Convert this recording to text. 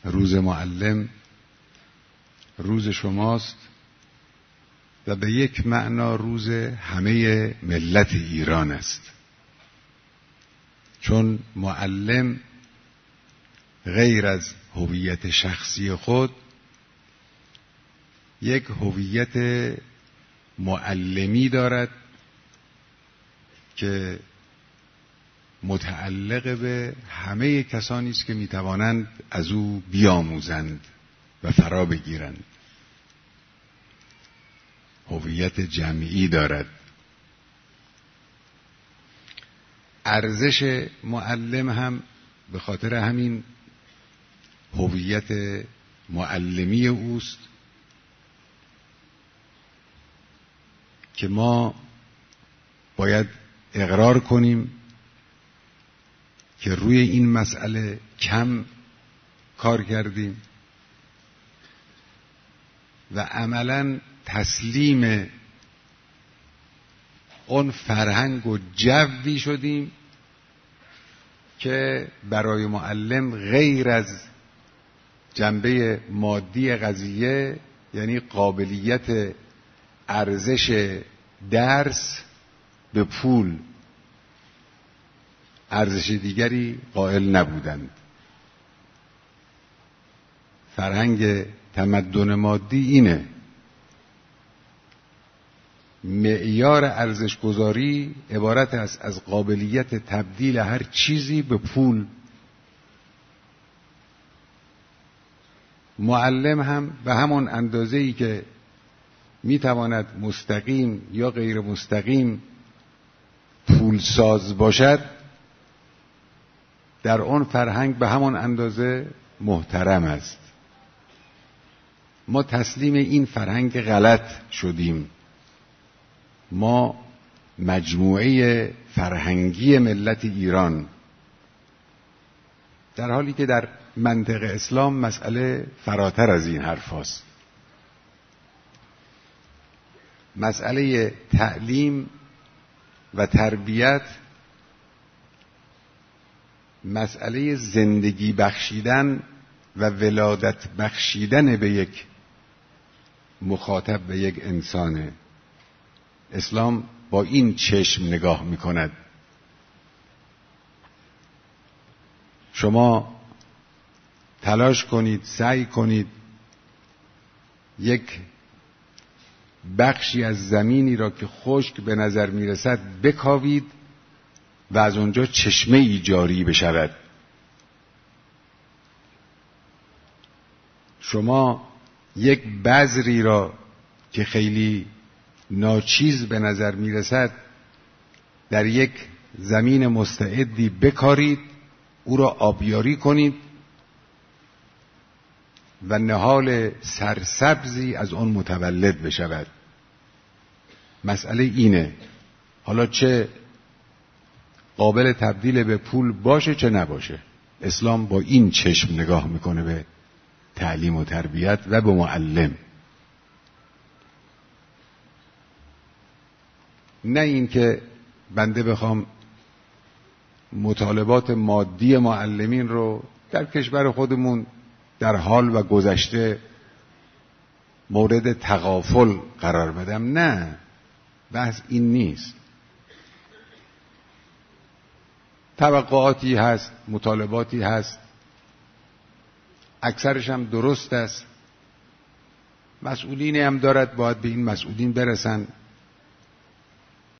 روز معلم روز شماست و به یک معنا روز همه ملت ایران است، چون معلم غیر از هویت شخصی خود یک هویت معلمی دارد که متعلق به همه کسانی است که میتوانند از او بیاموزند و فرا بگیرند. هویت جمعی دارد. ارزش معلم هم به خاطر همین هویت معلمی اوست که ما باید اقرار کنیم که روی این مسئله کم کار کردیم و عملاً تسلیم اون فرهنگ و جوی شدیم که برای معلم غیر از جنبه مادی قضیه، یعنی قابلیت ارزش درس به پول، ارزش دیگری قائل نبودند. فرهنگ تمدن مادی اینه، معیار ارزش گذاری عبارت است از قابلیت تبدیل هر چیزی به پول. معلم هم به همون اندازه‌ای که میتواند مستقیم یا غیر مستقیم پولساز باشد، در اون فرهنگ به همون اندازه محترم است. ما تسلیم این فرهنگ غلط شدیم. ما مجموعه فرهنگی ملت ایران، در حالی که در منطق اسلام مسئله فراتر از این حرف هست. مسئله تعلیم و تربیت مسئله زندگی بخشیدن و ولادت بخشیدن به یک مخاطب، به یک انسانه. اسلام با این چشم نگاه میکند. شما تلاش کنید، سعی کنید یک بخشی از زمینی را که خشک به نظر میرسد بکاوید و از اونجا چشمه ای جاری بشود. شما یک بذری را که خیلی ناچیز به نظر میرسد در یک زمین مستعدی بکارید، او را آبیاری کنید و نهال سرسبزی از آن متولد بشود. مسئله اینه. حالا چه قابل تبدیل به پول باشه چه نباشه، اسلام با این چشم نگاه میکنه به تعلیم و تربیت و به معلم. نه این که بنده بخوام مطالبات مادی معلمین رو در کشور خودمون در حال و گذشته مورد تغافل قرار بدم. نه، بحث این نیست. توقعاتی هست، مطالباتی هست، اکثرش هم درست است. مسئولینی هم دارد، باید به این مسئولین برسن.